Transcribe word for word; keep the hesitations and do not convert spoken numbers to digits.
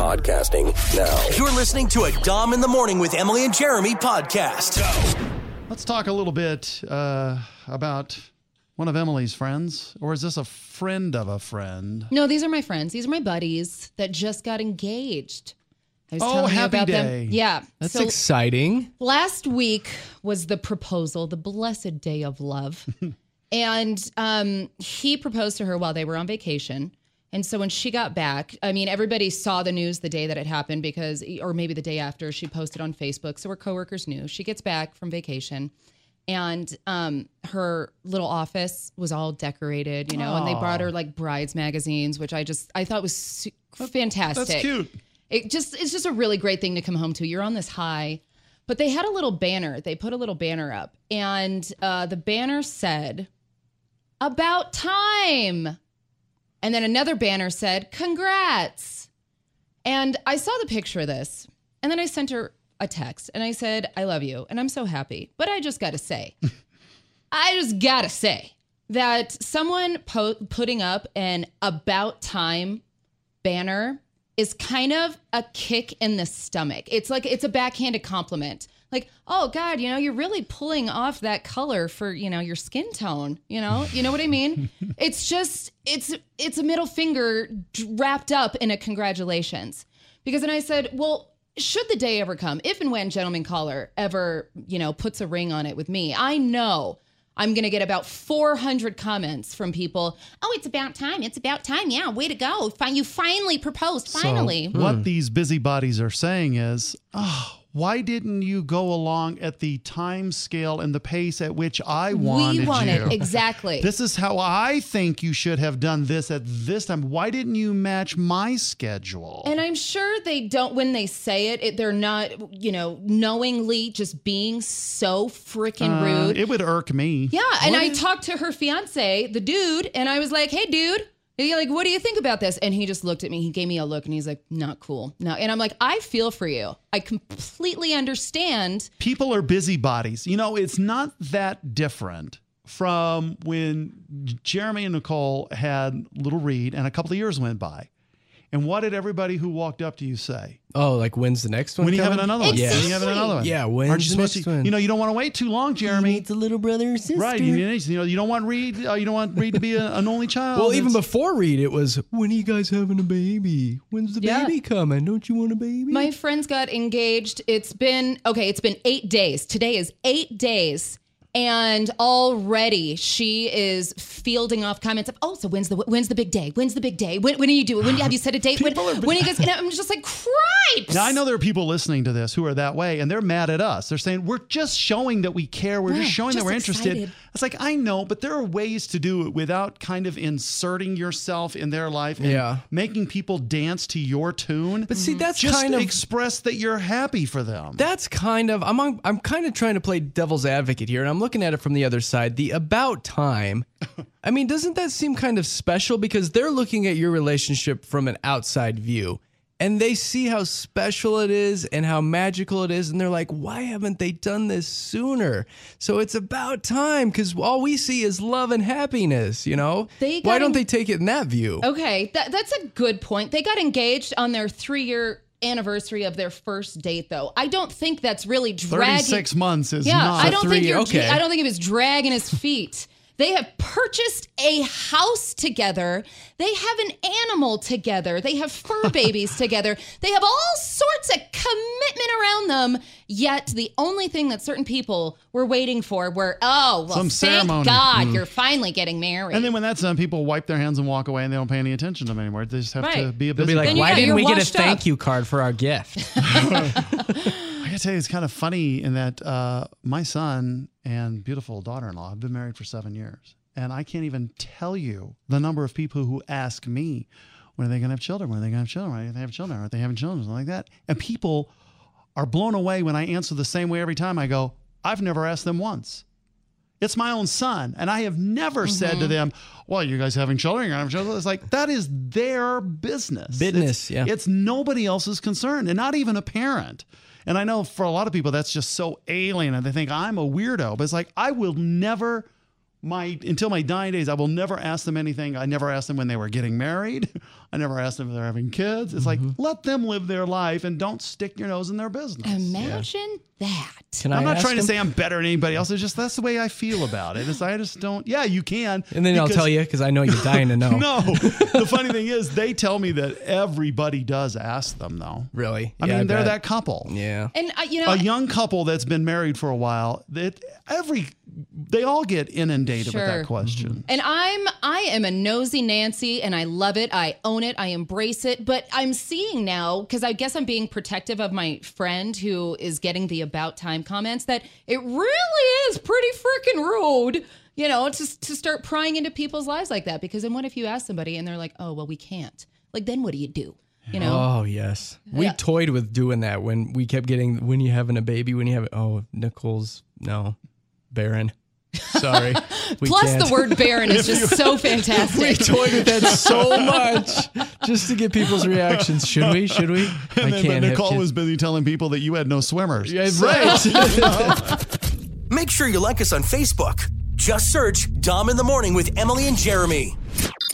podcasting now. You're listening to a Dom in the Morning with Emily and Jeremy podcast. Let's talk a little bit uh, about one of Emily's friends, or is this a friend of a friend? No, these are my friends. These are my buddies that just got engaged. I was Oh, telling you happy about day. them. Yeah. That's So exciting. last week was the proposal, the blessed day of love. And um, he proposed to her while they were on vacation. And so when she got back, I mean, everybody saw the news the day that it happened because, or maybe the day after, she posted on Facebook. So her coworkers knew. She gets back from vacation and um, her little office was all decorated, you know, and they brought her like brides magazines, which I just, I thought was su- fantastic. That's cute. It just, it's just a really great thing to come home to. You're on this high. But they had a little banner. They put a little banner up. And uh, the banner said, "About time." And then another banner said, "Congrats." And I saw the picture of this. And then I sent her a text. And I said, "I love you. And I'm so happy. But I just got to say, I just got to say that someone po- putting up an about time banner is kind of a kick in the stomach. It's like, it's a backhanded compliment. Like, oh God, you know, you're really pulling off that color for, you know, your skin tone, you know, you know what I mean? It's just, it's, it's a middle finger wrapped up in a congratulations. Because then I said, well, should the day ever come, if and when Gentleman Caller ever, you know, puts a ring on it with me, I know I'm going to get about four hundred comments from people. "Oh, it's about time. It's about time. Yeah, way to go. Fine, you finally proposed. Finally." So what these busybodies are saying is, oh, why didn't you go along at the time scale and the pace at which I wanted we wanted, you? exactly. This is how I think you should have done this at this time. Why didn't you match my schedule? And I'm sure they don't, when they say it, it they're not, you know, knowingly just being so freaking Uh, rude. it would irk me. Yeah, and I talked to her fiance, the dude, and I was like, "Hey, dude, you're like, what do you think about this?" And he just looked at me. He gave me a look, and he's like, "Not cool." No, and I'm like, I feel for you. I completely understand. People are busybodies. You know, it's not that different from when Jeremy and Nicole had Little Reed, and a couple of years went by. And what did everybody who walked up to you say? Oh, like when's the next one? When you coming? having another one? Exactly. When you having another one? Yeah, when's Aren't you the supposed next to? one? You know, you don't want to wait too long, Jeremy. It's a little brother or sister. Right? You, you know, you don't want Reed. Uh, you don't want Reed to be a, an only child. Well, even It's- before Reed, it was, when are you guys having a baby? When's the Yeah. baby coming? Don't you want a baby? My friends got engaged. It's been, okay, it's been eight days. Today is eight days. And already she is fielding off comments of, "Oh, so when's the when's the big day? When's the big day? When, when are you doing? When have you set a date? When, People are- when are you guys?" And I'm just like, cripes. Now, I know there are people listening to this who are that way, and they're mad at us. They're saying, we're just showing that we care. We're Yeah, just showing just that we're interested. excited. It's like, I know, but there are ways to do it without kind of inserting yourself in their life and Yeah. making people dance to your tune. But see, that's just kind of express that you're happy for them. That's kind of I'm on, I'm kind of trying to play devil's advocate here, and I'm looking at it from the other side. The about time. I mean, doesn't that seem kind of special because they're looking at your relationship from an outside view, and they see how special it is and how magical it is, and they're like, "Why haven't they done this sooner?" So it's about time because all we see is love and happiness. You know, They why got don't en- they take it in that view? Okay, that, that's a good point. They got engaged on their three-year anniversary of their first date, though. I don't think that's really dragging. thirty-six months is Yeah, not. I don't think three- you're. okay. I don't think it was dragging his feet. They have purchased a house together. They have an animal together. They have fur babies together. They have all sorts of commitment around them. Yet the only thing that certain people were waiting for were, oh, well, Some thank ceremony. God Mm. you're finally getting married. And then when that's done, people wipe their hands and walk away, and they don't pay any attention to them anymore. They just have to Right. be a They'll busy. be like, Then you "Why got- didn't you're we get a washed thank up." you card for our gift?" I gotta tell you, it's kind of funny in that uh, my son and beautiful daughter-in-law have been married for seven years. And I can't even tell you the number of people who ask me, when are they going to have children? When are they going to have children? When are they have children? Are they having children? Something like that. And people are blown away when I answer the same way every time. I go, I've never asked them once. It's my own son. And I have never mm-hmm. said to them, well, you guys having children? You're going to have children? It's like, that is their business. Business, it's, yeah. It's nobody else's concern, and not even a parent. And I know for a lot of people, that's just so alien, and they think I'm a weirdo. But it's like, I will never my until my dying days, I will never ask them anything. I never asked them when they were getting married. I never asked them if they're having kids. It's like, let them live their life and don't stick your nose in their business. Imagine that. Can I'm I not ask trying to him? say I'm better than anybody else. It's just that's the way I feel about it. It's, I just don't. Yeah, you can. And then I'll because- tell you because I know you're dying to know. No, the funny thing is, they tell me that everybody does ask them, though. Really? I Yeah, mean, they're bet. that couple. Yeah. And uh, you know, A young couple that's been married for a while, that every they all get inundated with Sure. that question. And I'm I am a nosy Nancy and I love it. I own it. I embrace it. But I'm seeing now, because I guess I'm being protective of my friend who is getting the about time comments, that it really is pretty freaking rude, you know, to, to start prying into people's lives like that. Because then what if you ask somebody and they're like, oh, well, we can't. Like, then what do you do? You know? Oh, yes. We Yeah. toyed with doing that when we kept getting, when you having a baby, when you have, oh, Nicole's, no, barren. Sorry. We Plus, can't. the word barren is just so We fantastic. toyed with that so much just to get people's reactions. Should we? Should we? I And then, but can't have Nicole kids. was busy telling people that you had no swimmers. Yeah, right. Make sure you like us on Facebook. Just search Dom in the Morning with Emily and Jeremy.